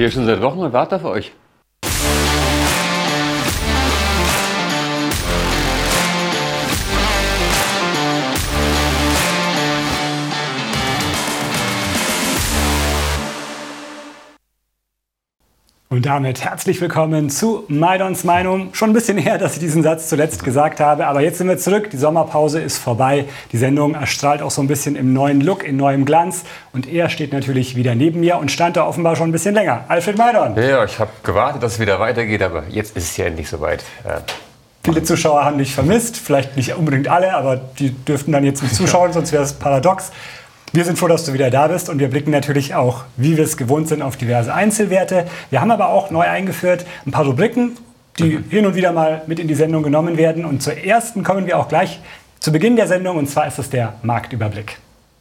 stehe schon seit Wochen und warte auf euch. Und damit herzlich willkommen zu Maidons Meinung. Schon ein bisschen her, dass ich diesen Satz zuletzt gesagt habe, aber jetzt sind wir zurück. Die Sommerpause ist vorbei. Die Sendung erstrahlt auch so ein bisschen im neuen Look, in neuem Glanz. Und er steht natürlich wieder neben mir und stand da offenbar schon ein bisschen länger. Alfred Maidon. Ja, ich habe gewartet, dass es wieder weitergeht, aber jetzt ist es ja endlich soweit. Viele Zuschauer haben dich vermisst, vielleicht nicht unbedingt alle, aber die dürften dann jetzt nicht zuschauen, sonst wäre es paradox. Wir sind froh, dass du wieder da bist und wir blicken natürlich auch, wie wir es gewohnt sind, auf diverse Einzelwerte. Wir haben aber auch neu eingeführt ein paar Rubriken, die hin und wieder mal mit in die Sendung genommen werden. Und zur ersten kommen wir auch gleich zu Beginn der Sendung, und zwar ist es der Marktüberblick.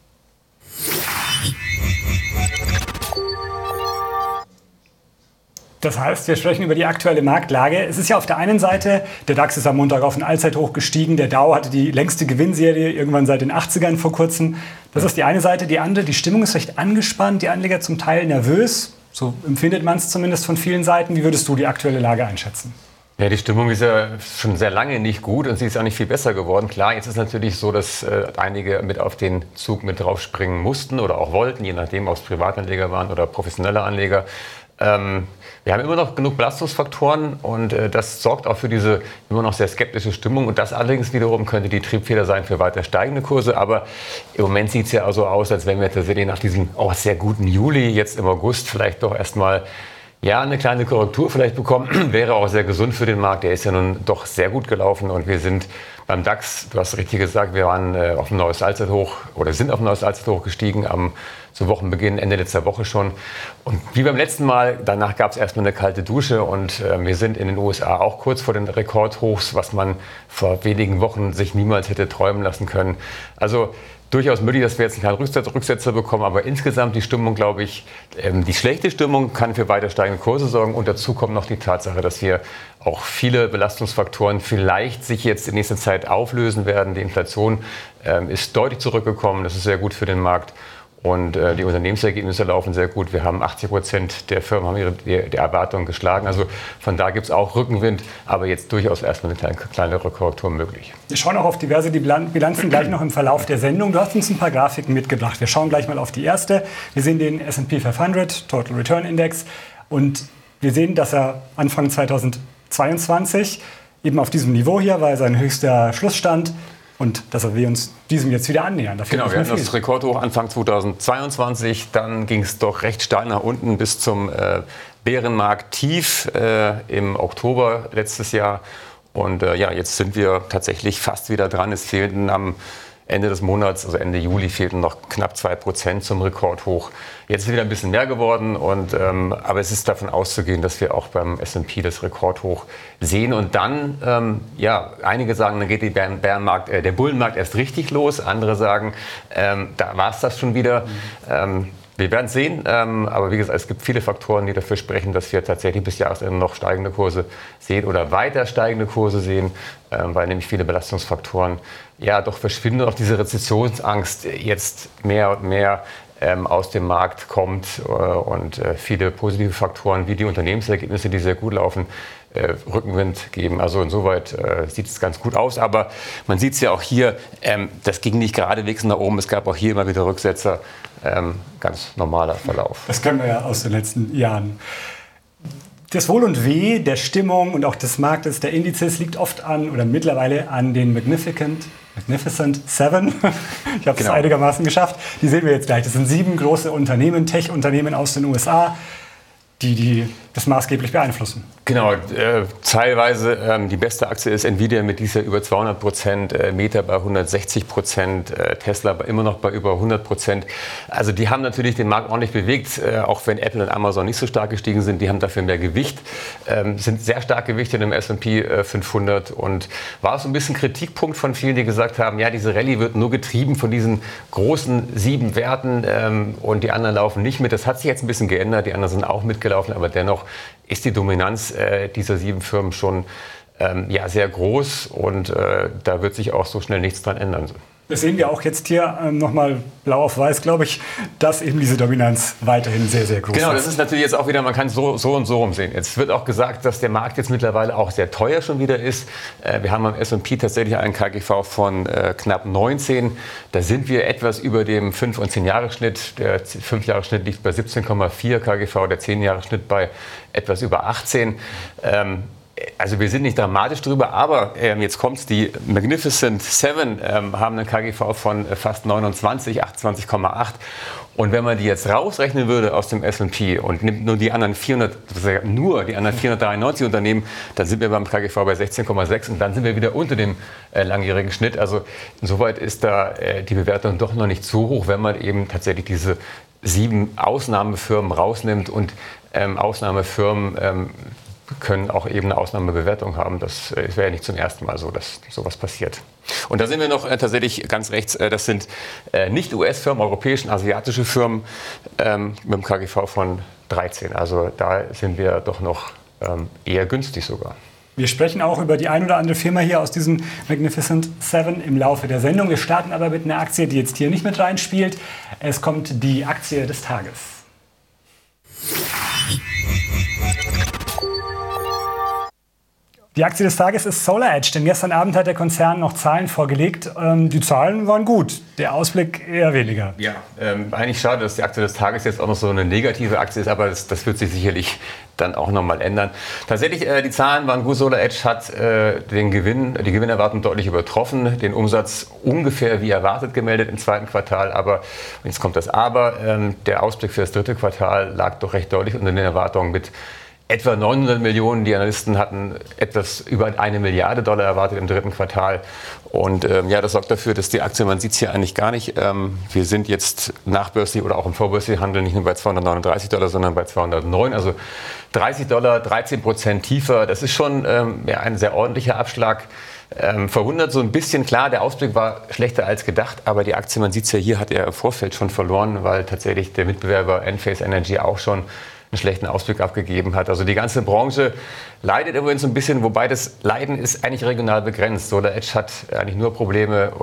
Das heißt, wir sprechen über die aktuelle Marktlage. Es ist ja auf der einen Seite, der DAX ist am Montag auf ein Allzeithoch gestiegen, der Dow hatte die längste Gewinnserie irgendwann seit den 80ern vor kurzem. Das ist die eine Seite. Die andere, die Stimmung ist recht angespannt, die Anleger zum Teil nervös. So empfindet man es zumindest von vielen Seiten. Wie würdest du die aktuelle Lage einschätzen? Ja, die Stimmung ist ja schon sehr lange nicht gut und sie ist auch nicht viel besser geworden. Klar, jetzt ist es natürlich so, dass einige mit auf den Zug mit draufspringen mussten oder auch wollten, je nachdem, ob es Privatanleger waren oder professionelle Anleger. Wir haben immer noch genug Belastungsfaktoren und das sorgt auch für diese immer noch sehr skeptische Stimmung. Und das allerdings wiederum könnte die Triebfeder sein für weiter steigende Kurse. Aber im Moment sieht es ja also aus, als wenn wir tatsächlich nach diesem sehr guten Juli jetzt im August vielleicht doch erstmal eine kleine Korrektur vielleicht bekommen. Wäre auch sehr gesund für den Markt. Der ist ja nun doch sehr gut gelaufen und wir sind beim DAX, du hast richtig gesagt, wir waren auf ein neues Allzeithoch oder sind auf ein neues Allzeithoch gestiegen zu Wochenbeginn, Ende letzter Woche schon. Und wie beim letzten Mal, danach gab es erstmal eine kalte Dusche und wir sind in den USA auch kurz vor den Rekordhochs, was man vor wenigen Wochen sich niemals hätte träumen lassen können. Also durchaus möglich, dass wir jetzt einen kleinen Rücksetzer bekommen, aber insgesamt die Stimmung, glaube ich, die schlechte Stimmung kann für weiter steigende Kurse sorgen und dazu kommt noch die Tatsache, dass wir auch viele Belastungsfaktoren vielleicht sich jetzt in nächster Zeit auflösen werden. Die Inflation ist deutlich zurückgekommen, das ist sehr gut für den Markt. Und die Unternehmensergebnisse laufen sehr gut. Wir haben 80% der Firmen haben die Erwartungen geschlagen. Also von da gibt es auch Rückenwind, aber jetzt durchaus erstmal eine kleinere Korrektur möglich. Wir schauen auch auf diverse Bilanzen gleich noch im Verlauf der Sendung. Du hast uns ein paar Grafiken mitgebracht. Wir schauen gleich mal auf die erste. Wir sehen den S&P 500, Total Return Index. Und wir sehen, dass er Anfang 2022 eben auf diesem Niveau hier war sein höchster Schlussstand. Und dass wir uns diesem jetzt wieder annähern. Genau, wir hatten das Rekordhoch Anfang 2022. Dann ging es doch recht steil nach unten bis zum Bärenmarkt-Tief im Oktober letztes Jahr. Und jetzt sind wir tatsächlich fast wieder dran. Es fehlten am Ende des Monats, also Ende Juli, fehlten noch knapp 2% zum Rekordhoch. Jetzt ist wieder ein bisschen mehr geworden, aber es ist davon auszugehen, dass wir auch beim S&P das Rekordhoch sehen. Und dann, einige sagen, dann geht der Bullenmarkt erst richtig los. Andere sagen, da war es das schon wieder. Wir werden es sehen, aber wie gesagt, es gibt viele Faktoren, die dafür sprechen, dass wir tatsächlich bis Jahresende noch steigende Kurse sehen oder weiter steigende Kurse sehen, weil nämlich viele Belastungsfaktoren doch verschwinden und auch diese Rezessionsangst jetzt mehr und mehr aus dem Markt kommt und viele positive Faktoren wie die Unternehmensergebnisse, die sehr gut laufen, Rückenwind geben. Also insoweit sieht es ganz gut aus. Aber man sieht es ja auch hier, das ging nicht geradewegs nach oben. Es gab auch hier immer wieder Rücksetzer. Ganz normaler Verlauf. Das kennen wir ja aus den letzten Jahren. Das Wohl und Weh der Stimmung und auch des Marktes, der Indizes, liegt oft mittlerweile an den Magnificent Seven. Ich habe es einigermaßen geschafft. Die sehen wir jetzt gleich. Das sind 7 große Unternehmen, Tech-Unternehmen aus den USA, die das maßgeblich beeinflussen. Genau, teilweise die beste Aktie ist Nvidia mit dieser über 200%, Meta bei 160%, Tesla immer noch bei über 100%. Also die haben natürlich den Markt ordentlich bewegt, auch wenn Apple und Amazon nicht so stark gestiegen sind. Die haben dafür mehr Gewicht, sind sehr stark gewichtet im S&P 500 und war so ein bisschen Kritikpunkt von vielen, die gesagt haben, ja, diese Rallye wird nur getrieben von diesen großen 7 Werten und die anderen laufen nicht mit. Das hat sich jetzt ein bisschen geändert, die anderen sind auch mitgelaufen, aber dennoch ist die Dominanz dieser 7 Firmen schon sehr groß und da wird sich auch so schnell nichts dran ändern. Das sehen wir auch jetzt hier nochmal blau auf weiß, glaube ich, dass eben diese Dominanz weiterhin sehr, sehr groß ist. Genau, das ist natürlich jetzt auch wieder, man kann so und so rumsehen. Jetzt wird auch gesagt, dass der Markt jetzt mittlerweile auch sehr teuer schon wieder ist. Wir haben am S&P tatsächlich einen KGV von knapp 19. Da sind wir etwas über dem 5- und 10-Jahres-Schnitt. Der 5-Jahres-Schnitt liegt bei 17,4 KGV, der 10-Jahres-Schnitt bei etwas über 18. Also wir sind nicht dramatisch drüber, aber jetzt kommt's, die Magnificent Seven haben einen KGV von fast 29, 28,8. Und wenn man die jetzt rausrechnen würde aus dem S&P und nimmt nur die anderen 493 Unternehmen, dann sind wir beim KGV bei 16,6 und dann sind wir wieder unter dem langjährigen Schnitt. Also insoweit ist da die Bewertung doch noch nicht so hoch, wenn man eben tatsächlich diese 7 Ausnahmefirmen rausnimmt und Ausnahmefirmen können auch eben eine Ausnahmebewertung haben. Das wäre ja nicht zum ersten Mal so, dass sowas passiert. Und da sind wir noch tatsächlich ganz rechts. Das sind nicht US-Firmen, europäische, asiatische Firmen mit einem KGV von 13. Also da sind wir doch noch eher günstig sogar. Wir sprechen auch über die ein oder andere Firma hier aus diesem Magnificent Seven im Laufe der Sendung. Wir starten aber mit einer Aktie, die jetzt hier nicht mit reinspielt. Es kommt die Aktie des Tages. Die Aktie des Tages ist SolarEdge, denn gestern Abend hat der Konzern noch Zahlen vorgelegt. Die Zahlen waren gut, der Ausblick eher weniger. Ja, eigentlich schade, dass die Aktie des Tages jetzt auch noch so eine negative Aktie ist, aber das wird sich sicherlich dann auch noch mal ändern. Tatsächlich, die Zahlen waren gut. SolarEdge hat die Gewinnerwartung deutlich übertroffen, den Umsatz ungefähr wie erwartet gemeldet im zweiten Quartal. Aber, jetzt kommt das Aber, der Ausblick für das dritte Quartal lag doch recht deutlich unter den Erwartungen mit etwa 900 Millionen. Die Analysten hatten etwas über $1 Milliarde erwartet im dritten Quartal. Und ja, das sorgt dafür, dass die Aktie, man sieht es hier eigentlich gar nicht, wir sind jetzt nachbörslich oder auch im vorbörslichen Handel nicht nur bei $239, sondern bei 209. Also $30, 13% tiefer. Das ist schon ein sehr ordentlicher Abschlag. Verwundert so ein bisschen, klar, der Ausblick war schlechter als gedacht, aber die Aktie, man sieht es ja hier, hat er im Vorfeld schon verloren, weil tatsächlich der Mitbewerber Enphase Energy auch schon einen schlechten Ausblick abgegeben hat. Also die ganze Branche leidet übrigens so ein bisschen, wobei das Leiden ist eigentlich regional begrenzt. SolarEdge hat eigentlich nur Probleme,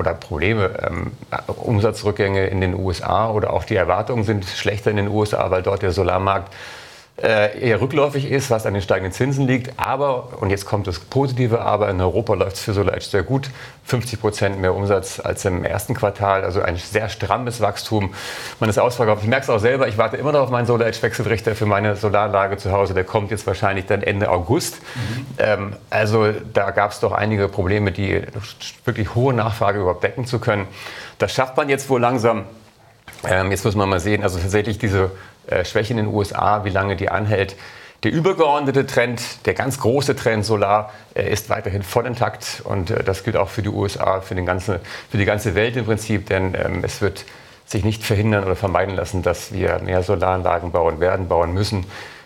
Umsatzrückgänge in den USA oder auch die Erwartungen sind schlechter in den USA, weil dort der Solarmarkt eher rückläufig ist, was an den steigenden Zinsen liegt. Aber, und jetzt kommt das Positive, aber in Europa läuft es für SolarEdge sehr gut. 50% mehr Umsatz als im ersten Quartal, also ein sehr strammes Wachstum. Man ist ausverkauft. Ich merke es auch selber, ich warte immer noch auf meinen SolarEdge-Wechselrichter für meine Solaranlage zu Hause. Der kommt jetzt wahrscheinlich dann Ende August. Also da gab es doch einige Probleme, die wirklich hohe Nachfrage überhaupt decken zu können. Das schafft man jetzt wohl langsam. Jetzt muss man mal sehen, also tatsächlich diese Schwäche in den USA, wie lange die anhält. Der übergeordnete Trend, der ganz große Trend Solar, ist weiterhin voll intakt und das gilt auch für die USA, für die ganze Welt im Prinzip, denn es wird sich nicht verhindern oder vermeiden lassen, dass wir mehr Solaranlagen bauen müssen.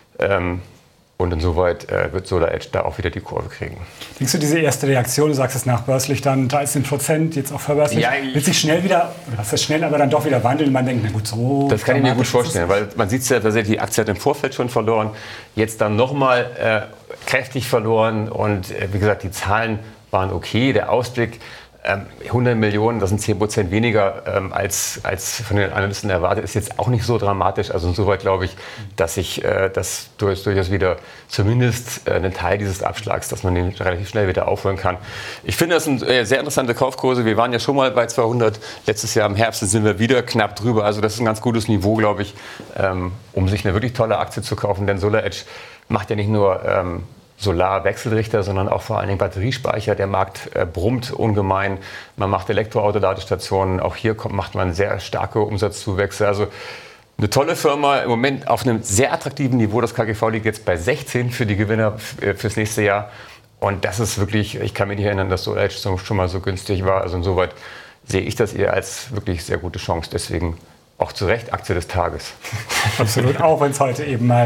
Und insoweit wird SolarEdge da auch wieder die Kurve kriegen. Denkst du, diese erste Reaktion, du sagst es nachbörslich, dann 13%, jetzt auch vorbörslich, ja, wird sich schnell wieder, oder was heißt schnell, aber dann doch wieder wandeln? Man denkt, na gut, so. Das kann ich mir gut vorstellen, weil man sieht es ja tatsächlich, die Aktie hat im Vorfeld schon verloren, jetzt dann nochmal kräftig verloren und wie gesagt, die Zahlen waren okay, der Ausblick 100 Millionen, das sind 10% weniger als von den Analysten erwartet, ist jetzt auch nicht so dramatisch. Also insoweit glaube ich, dass sich das durchaus wieder zumindest einen Teil dieses Abschlags, dass man den relativ schnell wieder aufholen kann. Ich finde, das sind sehr interessante Kaufkurse. Wir waren ja schon mal bei 200. Letztes Jahr im Herbst sind wir wieder knapp drüber. Also das ist ein ganz gutes Niveau, glaube ich, um sich eine wirklich tolle Aktie zu kaufen. Denn SolarEdge macht ja nicht nur Solarwechselrichter, sondern auch vor allen Dingen Batteriespeicher. Der Markt brummt ungemein. Man macht Elektroautoladestationen. Auch hier macht man sehr starke Umsatzzuwächse. Also eine tolle Firma, im Moment auf einem sehr attraktiven Niveau. Das KGV liegt jetzt bei 16 für die Gewinner fürs nächste Jahr. Und das ist wirklich, ich kann mich nicht erinnern, dass SolarEdge schon mal so günstig war. Also insoweit sehe ich das eher als wirklich sehr gute Chance. Deswegen auch zu Recht Aktie des Tages. Absolut, auch wenn es heute eben mal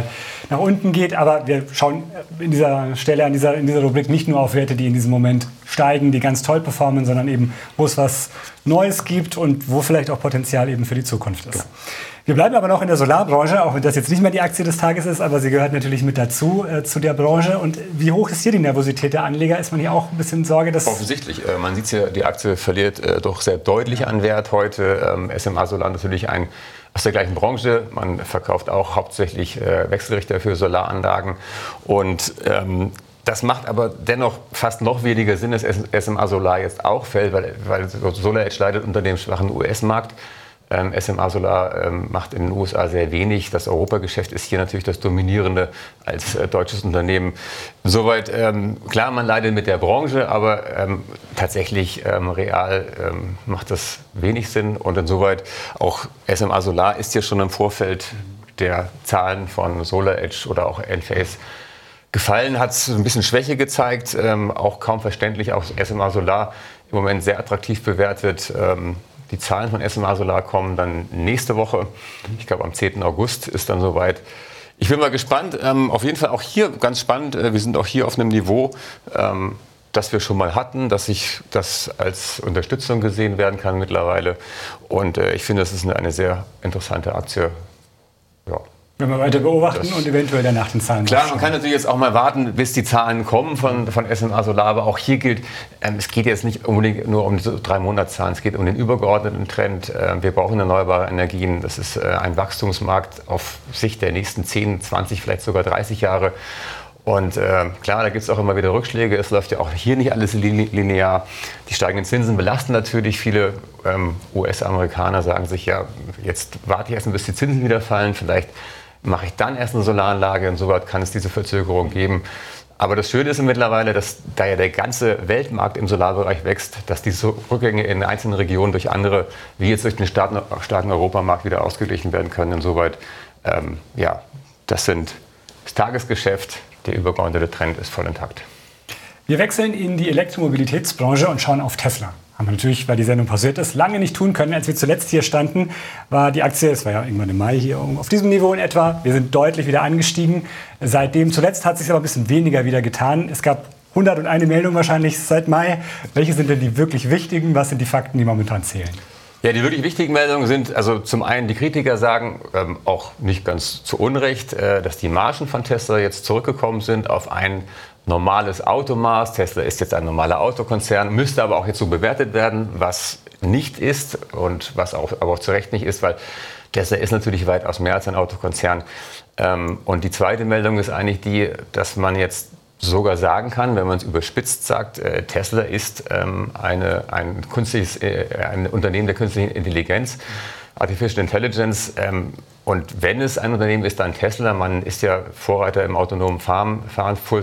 nach unten geht. Aber wir schauen in dieser Stelle, in dieser Rubrik nicht nur auf Werte, die in diesem Moment steigen, die ganz toll performen, sondern eben, wo es was Neues gibt und wo vielleicht auch Potenzial eben für die Zukunft ist. Ja. Wir bleiben aber noch in der Solarbranche, auch wenn das jetzt nicht mehr die Aktie des Tages ist, aber sie gehört natürlich mit dazu, zu der Branche. Und wie hoch ist hier die Nervosität der Anleger? Ist man hier auch ein bisschen Sorge, dass... Offensichtlich. Man sieht ja, die Aktie verliert doch sehr deutlich an Wert heute. SMA Solar natürlich aus der gleichen Branche. Man verkauft auch hauptsächlich Wechselrichter für Solaranlagen. Und das macht aber dennoch fast noch weniger Sinn, dass SMA Solar jetzt auch fällt, weil SolarEdge leidet unter dem schwachen US-Markt. SMA Solar macht in den USA sehr wenig. Das Europageschäft ist hier natürlich das Dominierende als deutsches Unternehmen. Insoweit, klar, man leidet mit der Branche, aber tatsächlich real macht das wenig Sinn. Und insoweit auch SMA Solar ist ja schon im Vorfeld der Zahlen von SolarEdge oder auch Enphase gefallen, hat es ein bisschen Schwäche gezeigt, auch kaum verständlich, auch SMA Solar im Moment sehr attraktiv bewertet. Die Zahlen von SMA Solar kommen dann nächste Woche. Ich glaube, am 10. August ist dann soweit. Ich bin mal gespannt. Auf jeden Fall auch hier ganz spannend. Wir sind auch hier auf einem Niveau, das wir schon mal hatten, dass das als Unterstützung gesehen werden kann mittlerweile. Und ich finde, das ist eine sehr interessante Aktie. Ja. Wenn wir weiter beobachten und eventuell dann nach den Zahlen. Klar, man kann natürlich jetzt auch mal warten, bis die Zahlen kommen von SMA Solar. Aber auch hier gilt, es geht jetzt nicht unbedingt nur um diese 3 Monatszahlen. Es geht um den übergeordneten Trend. Wir brauchen erneuerbare Energien. Das ist ein Wachstumsmarkt auf Sicht der nächsten 10, 20, vielleicht sogar 30 Jahre. Und klar, da gibt es auch immer wieder Rückschläge. Es läuft ja auch hier nicht alles linear. Die steigenden Zinsen belasten natürlich viele US-Amerikaner, sagen sich, ja, jetzt warte ich erst, bis die Zinsen wieder fallen. Vielleicht mache ich dann erst eine Solaranlage. Insoweit kann es diese Verzögerung geben. Aber das Schöne ist mittlerweile, dass da ja der ganze Weltmarkt im Solarbereich wächst, dass diese Rückgänge in einzelnen Regionen durch andere, wie jetzt durch den starken Europamarkt, wieder ausgeglichen werden können. Insoweit, ja, das Tagesgeschäft. Der übergeordnete Trend ist voll intakt. Wir wechseln in die Elektromobilitätsbranche und schauen auf Tesla. Haben wir natürlich, weil die Sendung pausiert ist, lange nicht tun können. Als wir zuletzt hier standen, war die Aktie, es war ja irgendwann im Mai hier auf diesem Niveau in etwa. Wir sind deutlich wieder angestiegen. Seitdem, zuletzt hat es sich aber ein bisschen weniger wieder getan. Es gab 101 Meldungen wahrscheinlich seit Mai. Welche sind denn die wirklich wichtigen? Was sind die Fakten, die momentan zählen? Ja, die wirklich wichtigen Meldungen sind, also zum einen, die Kritiker sagen, auch nicht ganz zu Unrecht, dass die Margen von Tesla jetzt zurückgekommen sind auf ein normales Automaß. Tesla ist jetzt ein normaler Autokonzern, müsste aber auch jetzt so bewertet werden, was nicht ist und was aber auch zu Recht nicht ist, weil Tesla ist natürlich weitaus mehr als ein Autokonzern. Und die zweite Meldung ist eigentlich die, dass man jetzt sogar sagen kann, wenn man es überspitzt sagt, Tesla ist ein Unternehmen der künstlichen Intelligenz, Artificial Intelligence. Und wenn es ein Unternehmen ist, dann Tesla. Man ist ja Vorreiter im autonomen Fahren, Full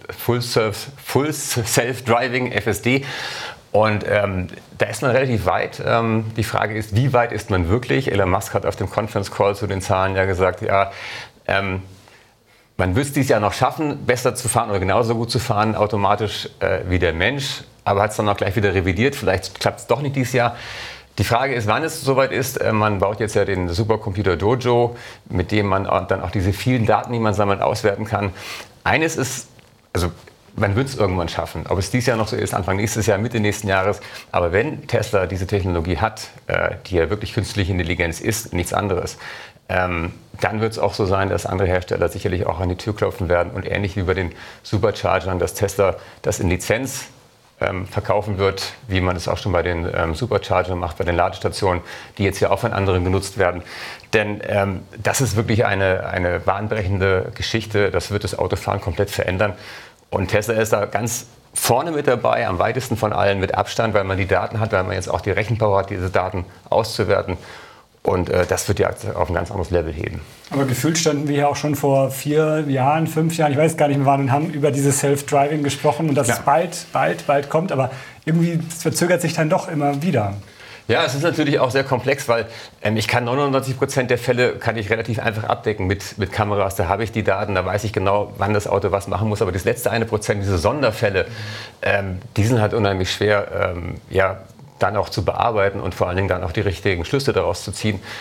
Self-Driving, FSD. Und da ist man relativ weit. Die Frage ist, wie weit ist man wirklich? Elon Musk hat auf dem Conference Call zu den Zahlen ja gesagt, ja, man wird es dieses Jahr noch schaffen, besser zu fahren oder genauso gut zu fahren automatisch wie der Mensch, aber hat es dann auch gleich wieder revidiert. Vielleicht klappt es doch nicht dieses Jahr. Die Frage ist, wann es soweit ist. Man baut jetzt ja den Supercomputer Dojo, mit dem man dann auch diese vielen Daten, die man sammelt, auswerten kann. Eines ist, also man wird es irgendwann schaffen. Ob es dieses Jahr noch so ist, Anfang nächstes Jahr, Mitte nächsten Jahres. Aber wenn Tesla diese Technologie hat, die ja wirklich künstliche Intelligenz ist, nichts anderes, dann wird es auch so sein, dass andere Hersteller sicherlich auch an die Tür klopfen werden. Und ähnlich wie bei den Superchargern, dass Tesla das in Lizenz verkaufen wird, wie man es auch schon bei den Superchargern macht, bei den Ladestationen, die jetzt ja auch von anderen genutzt werden. Denn das ist wirklich eine bahnbrechende Geschichte. Das wird das Autofahren komplett verändern. Und Tesla ist da ganz vorne mit dabei, am weitesten von allen mit Abstand, weil man die Daten hat, weil man jetzt auch die Rechenpower hat, diese Daten auszuwerten. Und das wird die Aktie auf ein ganz anderes Level heben. Aber gefühlt standen wir ja auch schon vor 4 Jahren, 5 Jahren, ich weiß gar nicht mehr wann, und haben über dieses Self-Driving gesprochen und dass es bald kommt. Aber irgendwie verzögert sich dann doch immer wieder. Ja, es ist natürlich auch sehr komplex, weil ich kann 99% der Fälle kann ich relativ einfach abdecken mit Kameras. Da habe ich die Daten, da weiß ich genau, wann das Auto was machen muss. Aber das letzte 1%, diese Sonderfälle, die sind halt unheimlich schwer, dann auch zu bearbeiten und vor allen Dingen dann auch die richtigen Schlüsse daraus zu ziehen.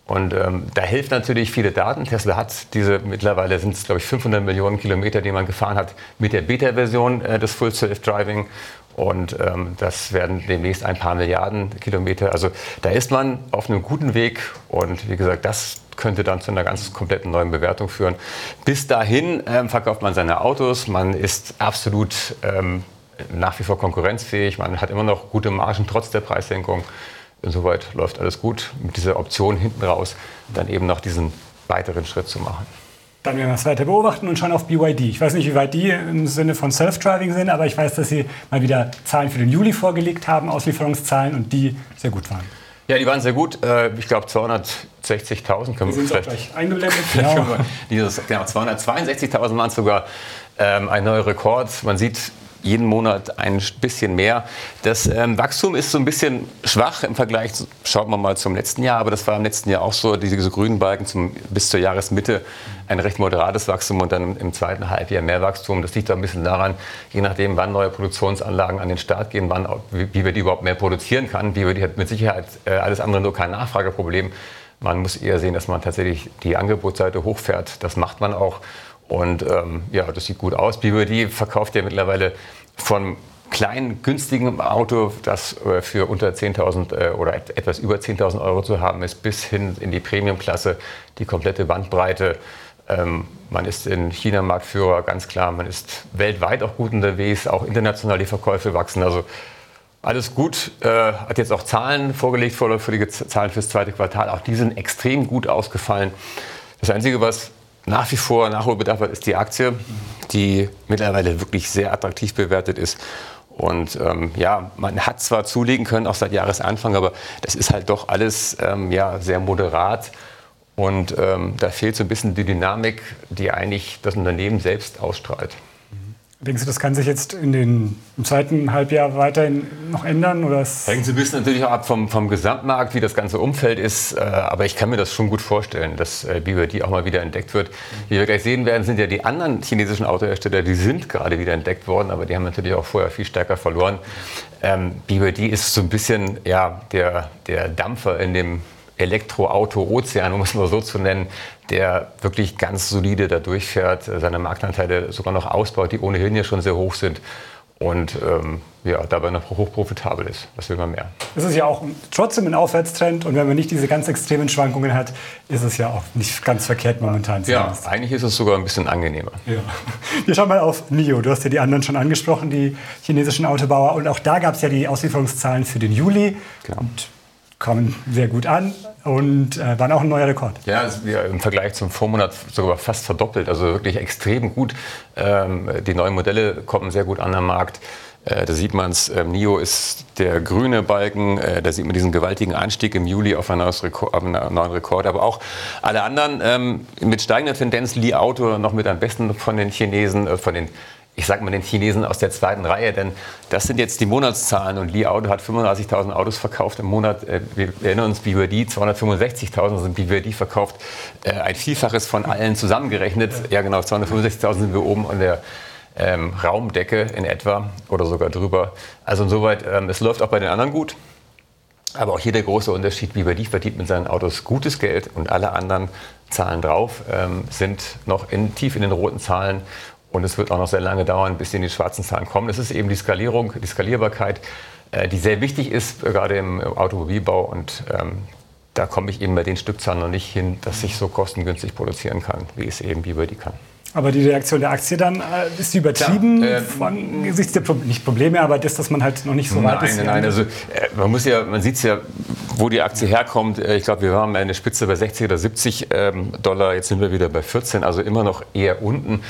Und da hilft natürlich viele Daten. Tesla hat mittlerweile sind es, glaube ich, 500 Millionen Kilometer, die man gefahren hat mit der Beta-Version des Full Self-Driving. Und das werden demnächst ein paar Milliarden Kilometer. Also da ist man auf einem guten Weg. Und wie gesagt, das könnte dann zu einer ganz kompletten neuen Bewertung führen. Bis dahin verkauft man seine Autos. Man ist absolut nach wie vor konkurrenzfähig. Man hat immer noch gute Margen trotz der Preissenkung. Insoweit läuft alles gut. Mit dieser Option hinten raus dann eben noch diesen weiteren Schritt zu machen. Dann werden wir es weiter beobachten und schauen auf BYD. Ich weiß nicht, wie weit die im Sinne von Self-Driving sind, aber ich weiß, dass sie mal wieder Zahlen für den Juli vorgelegt haben, Auslieferungszahlen, und die sehr gut waren. Ja, die waren sehr gut. Ich glaube 260.000. Wir sind auch gleich eingeblendet. Genau. Genau, 262.000 waren sogar ein neuer Rekord. Man sieht jeden Monat ein bisschen mehr. Das Wachstum ist so ein bisschen schwach im Vergleich, schaut man mal zum letzten Jahr, aber das war im letzten Jahr auch so, diese grünen Balken bis zur Jahresmitte ein recht moderates Wachstum und dann im zweiten Halbjahr mehr Wachstum. Das liegt da ein bisschen daran, je nachdem, wann neue Produktionsanlagen an den Start gehen, wie wir die überhaupt mehr produzieren kann. BYD hat mit Sicherheit alles andere nur kein Nachfrageproblem. Man muss eher sehen, dass man tatsächlich die Angebotsseite hochfährt. Das macht man auch. Und ja, das sieht gut aus. BYD verkauft ja mittlerweile von kleinen, günstigen Auto, das für unter 10.000 oder etwas über 10.000 Euro zu haben ist, bis hin in die Premium-Klasse, die komplette Bandbreite. Man ist in China Marktführer, ganz klar. Man ist weltweit auch gut unterwegs, auch international die Verkäufe wachsen. Also alles gut. Hat jetzt auch Zahlen vorgelegt, vorläufige Zahlen fürs zweite Quartal. Auch die sind extrem gut ausgefallen. Das Einzige, was nach wie vor Nachholbedarf hat, ist die Aktie, die mittlerweile wirklich sehr attraktiv bewertet ist. Und ja, man hat zwar zulegen können, auch seit Jahresanfang, aber das ist halt doch alles ja, sehr moderat. Und da fehlt so ein bisschen die Dynamik, die eigentlich das Unternehmen selbst ausstrahlt. Denkst du, das kann sich jetzt im zweiten Halbjahr weiterhin noch ändern? Oder hängt so ein bisschen natürlich auch ab vom Gesamtmarkt, wie das ganze Umfeld ist. Aber ich kann mir das schon gut vorstellen, dass BYD auch mal wieder entdeckt wird. Wie wir gleich sehen werden, sind ja die anderen chinesischen Autohersteller, die sind gerade wieder entdeckt worden, aber die haben natürlich auch vorher viel stärker verloren. BYD ist so ein bisschen ja, der Dampfer in dem Elektroauto-Ozean, um es mal so zu nennen, der wirklich ganz solide da durchfährt, seine Marktanteile sogar noch ausbaut, die ohnehin ja schon sehr hoch sind und ja, dabei noch hochprofitabel ist. Was will man mehr? Es ist ja auch trotzdem ein Aufwärtstrend und wenn man nicht diese ganz extremen Schwankungen hat, ist es ja auch nicht ganz verkehrt momentan. Ja, eigentlich ist es sogar ein bisschen angenehmer. Ja. Wir schauen mal auf NIO. Du hast ja die anderen schon angesprochen, die chinesischen Autobauer, und auch da gab es ja die Auslieferungszahlen für den Juli. Genau. Und kommen sehr gut an und waren auch ein neuer Rekord. Ja, ist im Vergleich zum Vormonat sogar fast verdoppelt, also wirklich extrem gut. Die neuen Modelle kommen sehr gut an den Markt. Da sieht man es, NIO ist der grüne Balken, da sieht man diesen gewaltigen Anstieg im Juli auf einen neuen Rekord. Aber auch alle anderen mit steigender Tendenz, Li Auto noch mit am besten von den Chinesen, ich sag mal den Chinesen aus der zweiten Reihe, denn das sind jetzt die Monatszahlen und Li Auto hat 35.000 Autos verkauft im Monat. Wir erinnern uns, BYD 265.000 sind BYD verkauft, ein Vielfaches von allen zusammengerechnet. Ja genau, 265.000 sind wir oben an der Raumdecke in etwa oder sogar drüber. Also insoweit, es läuft auch bei den anderen gut. Aber auch hier der große Unterschied, BYD verdient mit seinen Autos gutes Geld und alle anderen Zahlen drauf sind noch tief in den roten Zahlen. Und es wird auch noch sehr lange dauern, bis sie in die schwarzen Zahlen kommen. Das ist eben die Skalierung, die Skalierbarkeit, die sehr wichtig ist, gerade im Automobilbau. Und da komme ich eben bei den Stückzahlen noch nicht hin, dass ich so kostengünstig produzieren kann, wie es eben BYD kann. Aber die Reaktion der Aktie dann, ist die übertrieben? Angesichts der nicht Probleme, aber das, dass man halt noch nicht so weit ist. Nein, also man sieht es ja, wo die Aktie herkommt. Ich glaube, wir waren eine Spitze bei 60 oder 70 Dollar, jetzt sind wir wieder bei 14, also immer noch eher unten.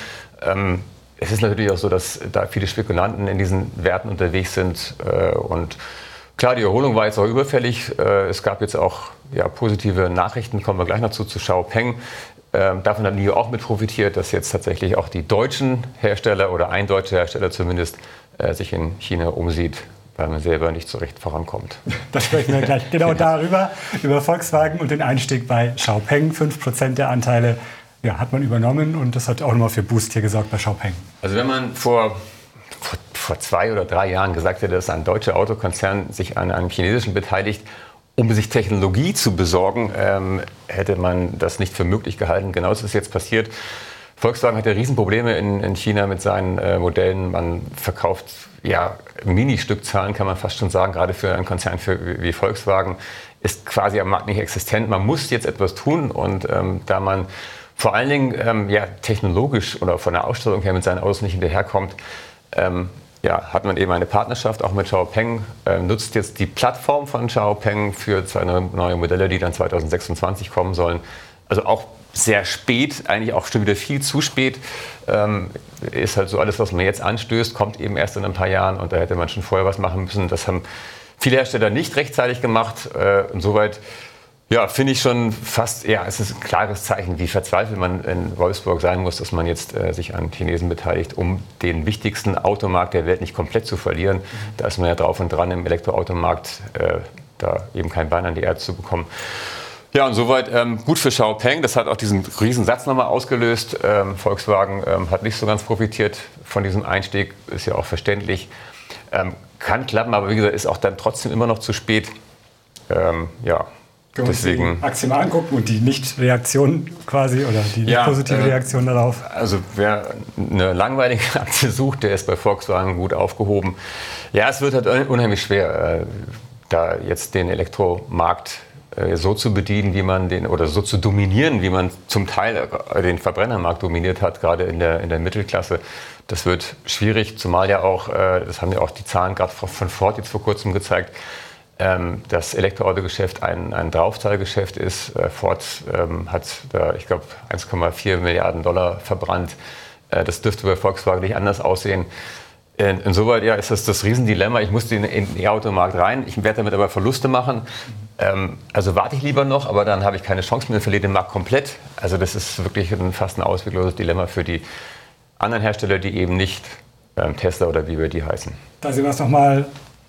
Es ist natürlich auch so, dass da viele Spekulanten in diesen Werten unterwegs sind. Und klar, die Erholung war jetzt auch überfällig. Es gab jetzt auch ja, positive Nachrichten, kommen wir gleich noch zu Xiaopeng. Davon hat NIO auch mit profitiert, dass jetzt tatsächlich auch die deutschen Hersteller oder ein deutscher Hersteller zumindest sich in China umsieht, weil man selber nicht so recht vorankommt. Da sprechen wir gleich genau darüber, über Volkswagen und den Einstieg bei Xiaopeng. 5% der Anteile ja, hat man übernommen und das hat auch nochmal für Boost hier gesorgt bei Xiaopeng. Also wenn man vor 2 oder 3 Jahren gesagt hätte, dass ein deutscher Autokonzern sich an einem chinesischen beteiligt, um sich Technologie zu besorgen, hätte man das nicht für möglich gehalten. Genau das ist jetzt passiert. Volkswagen hat ja Riesenprobleme in China mit seinen Modellen. Man verkauft Mini-Stückzahlen, kann man fast schon sagen, gerade für einen Konzern wie Volkswagen, ist quasi am Markt nicht existent. Man muss jetzt etwas tun und da man vor allen Dingen technologisch oder von der Ausstattung her mit seinen Autos nicht hinterherkommt, hat man eben eine Partnerschaft auch mit Xiaopeng, nutzt jetzt die Plattform von Xiaopeng für zwei neue Modelle, die dann 2026 kommen sollen. Also auch sehr spät, eigentlich auch schon wieder viel zu spät. Ist halt so, alles, was man jetzt anstößt, kommt eben erst in ein paar Jahren und da hätte man schon vorher was machen müssen. Das haben viele Hersteller nicht rechtzeitig gemacht. Insoweit finde ich schon fast, es ist ein klares Zeichen, wie verzweifelt man in Wolfsburg sein muss, dass man jetzt sich an Chinesen beteiligt, um den wichtigsten Automarkt der Welt nicht komplett zu verlieren. Da ist man ja drauf und dran, im Elektroautomarkt da eben kein Bein an die Erde zu bekommen. Ja, und soweit gut für Xiaopeng. Das hat auch diesen Riesensatz nochmal ausgelöst. Volkswagen hat nicht so ganz profitiert von diesem Einstieg, ist ja auch verständlich. Kann klappen, aber wie gesagt, ist auch dann trotzdem immer noch zu spät. Deswegen die Aktie mal angucken und die Nicht-Reaktion quasi oder die positive Reaktion darauf. Also wer eine langweilige Aktie sucht, der ist bei Volkswagen gut aufgehoben. Ja, es wird halt unheimlich schwer, da jetzt den Elektromarkt so zu bedienen, wie man oder so zu dominieren, wie man zum Teil den Verbrennermarkt dominiert hat, gerade in der Mittelklasse. Das wird schwierig, zumal ja auch, das haben ja auch die Zahlen gerade von Ford jetzt vor kurzem gezeigt, das Elektroautogeschäft ein Draufzahlgeschäft ist. Ford hat, ich glaube, 1,4 Milliarden Dollar verbrannt. Das dürfte bei Volkswagen nicht anders aussehen. Insoweit ist das Riesendilemma. Ich muss in den E-Automarkt rein, ich werde damit aber Verluste machen. Also warte ich lieber noch, aber dann habe ich keine Chance mehr, verliere den Markt komplett. Also das ist wirklich fast ein auswegloses Dilemma für die anderen Hersteller, die eben nicht Tesla oder BYD heißen. Da sehen wir es nochmal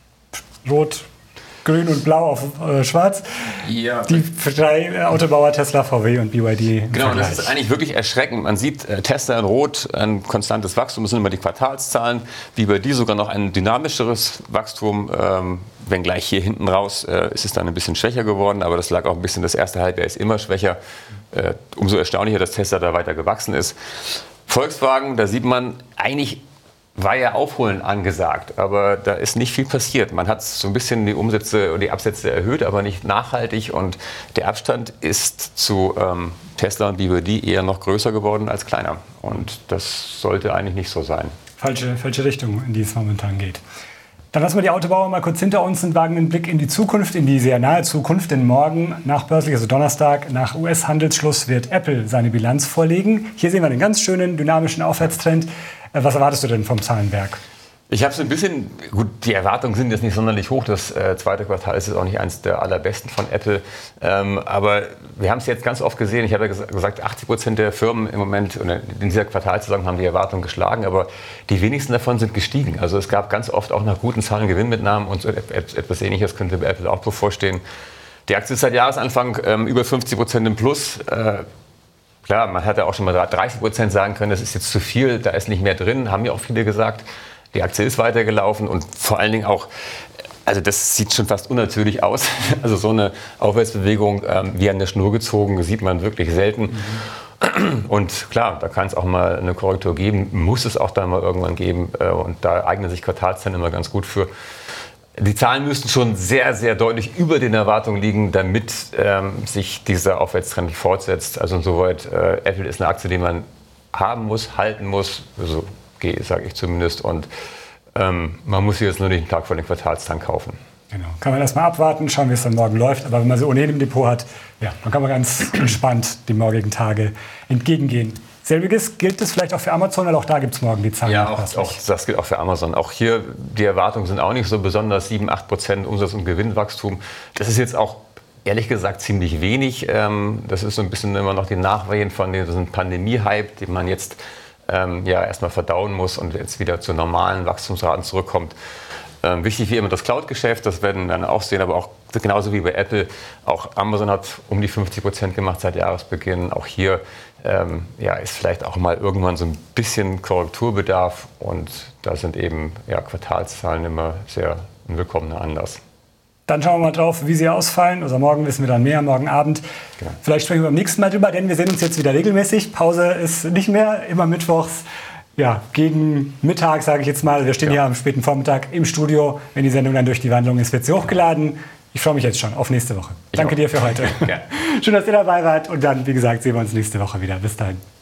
rot, grün und blau auf schwarz. Ja. Die drei Autobauer Tesla, VW und BYD. Genau, das ist eigentlich wirklich erschreckend. Man sieht Tesla in Rot, ein konstantes Wachstum, das sind immer die Quartalszahlen. BYD sogar noch ein dynamischeres Wachstum, wenngleich hier hinten raus ist es dann ein bisschen schwächer geworden, aber das lag auch ein bisschen, das erste Halbjahr ist immer schwächer. Umso erstaunlicher, dass Tesla da weiter gewachsen ist. Volkswagen, da sieht man eigentlich, war ja Aufholen angesagt, aber da ist nicht viel passiert. Man hat so ein bisschen die Umsätze und die Absätze erhöht, aber nicht nachhaltig und der Abstand ist zu Tesla und BYD eher noch größer geworden als kleiner und das sollte eigentlich nicht so sein. Falsche Richtung, in die es momentan geht. Dann lassen wir die Autobauer mal kurz hinter uns und wagen einen Blick in die Zukunft, in die sehr nahe Zukunft. Denn morgen, nachbörslich, also Donnerstag, nach US-Handelsschluss, wird Apple seine Bilanz vorlegen. Hier sehen wir einen ganz schönen, dynamischen Aufwärtstrend. Was erwartest du denn vom Zahlenwerk? Ich habe so ein bisschen, gut, die Erwartungen sind jetzt nicht sonderlich hoch. Das zweite Quartal ist jetzt auch nicht eines der allerbesten von Apple. Aber wir haben es jetzt ganz oft gesehen. Ich habe ja gesagt, 80% der Firmen im Moment in dieser Quartalssaison haben die Erwartungen geschlagen. Aber die wenigsten davon sind gestiegen. Also es gab ganz oft auch nach guten Zahlen Gewinnmitnahmen und so etwas Ähnliches könnte bei Apple auch bevorstehen. Die Aktie ist seit Jahresanfang über 50% im Plus. Klar, man hätte auch schon mal 30% sagen können, das ist jetzt zu viel, da ist nicht mehr drin, haben ja auch viele gesagt. Die Aktie ist weitergelaufen und vor allen Dingen auch, also das sieht schon fast unnatürlich aus. Also so eine Aufwärtsbewegung wie an der Schnur gezogen, sieht man wirklich selten. Und klar, da kann es auch mal eine Korrektur geben, muss es auch dann mal irgendwann geben. Und da eignen sich Quartalszahlen immer ganz gut für. Die Zahlen müssten schon sehr, sehr deutlich über den Erwartungen liegen, damit sich dieser Aufwärtstrend fortsetzt. Also insoweit, Apple ist eine Aktie, die man haben muss, halten muss. Also, sage ich zumindest. Und man muss sie jetzt nur nicht einen Tag vor den Quartalszahlen kaufen. Genau. Kann man erstmal abwarten, schauen, wie es dann morgen läuft. Aber wenn man sie ohnehin im Depot hat, dann kann man ganz entspannt die morgigen Tage entgegengehen. Selbiges gilt es vielleicht auch für Amazon, weil auch da gibt es morgen die Zahlen. Ja, auch das gilt auch für Amazon. Auch hier, die Erwartungen sind auch nicht so besonders, 7-8% Umsatz- und Gewinnwachstum. Das ist jetzt auch ehrlich gesagt ziemlich wenig. Das ist so ein bisschen immer noch die Nachwehen von diesem Pandemie-Hype, den man jetzt erstmal verdauen muss und jetzt wieder zu normalen Wachstumsraten zurückkommt. Wichtig wie immer das Cloud-Geschäft, das werden wir dann auch sehen, aber auch genauso wie bei Apple. Auch Amazon hat um die 50% gemacht seit Jahresbeginn. Auch hier ist vielleicht auch mal irgendwann so ein bisschen Korrekturbedarf und da sind eben Quartalszahlen immer sehr ein willkommener Anlass. Dann schauen wir mal drauf, wie sie ausfallen. Also morgen wissen wir dann mehr, morgen Abend. Genau. Vielleicht sprechen wir beim nächsten Mal drüber, denn wir sehen uns jetzt wieder regelmäßig. Pause ist nicht mehr, immer mittwochs. Ja, gegen Mittag, sage ich jetzt mal. Wir stehen hier am späten Vormittag im Studio. Wenn die Sendung dann durch die Wandlung ist, wird sie hochgeladen. Ich freue mich jetzt schon auf nächste Woche. Danke dir für heute. Schön, dass ihr dabei wart. Und dann, wie gesagt, sehen wir uns nächste Woche wieder. Bis dahin.